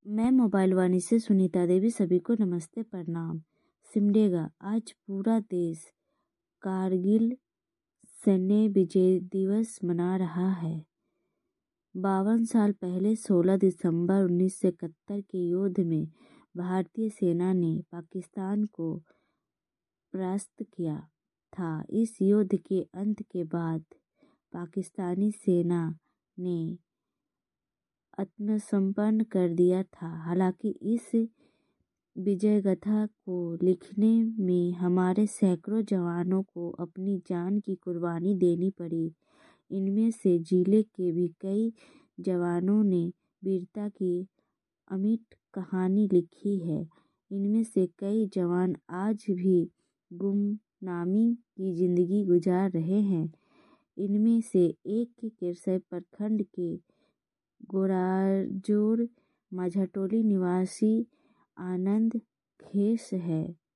मैं मोबाइल वाणी से सुनीता देवी। सभी को नमस्ते प्रणाम। सिमडेगा। आज पूरा देश कारगिल सैन्य विजय दिवस मना रहा है। 52 साल पहले 16 दिसंबर 1971 के युद्ध में भारतीय सेना ने पाकिस्तान को परास्त किया था। इस युद्ध के अंत के बाद पाकिस्तानी सेना ने आत्मसमर्पण कर दिया था। हालांकि इस विजय गाथा को लिखने में हमारे सैकड़ों जवानों को अपनी जान की कुर्बानी देनी पड़ी। इनमें से जिले के भी कई जवानों ने वीरता की अमिट कहानी लिखी है। इनमें से कई जवान आज भी गुमनामी की जिंदगी गुजार रहे हैं। इनमें से एक किरसई प्रखंड के गोराजोर माझाटोली निवासी आनंद खेस है।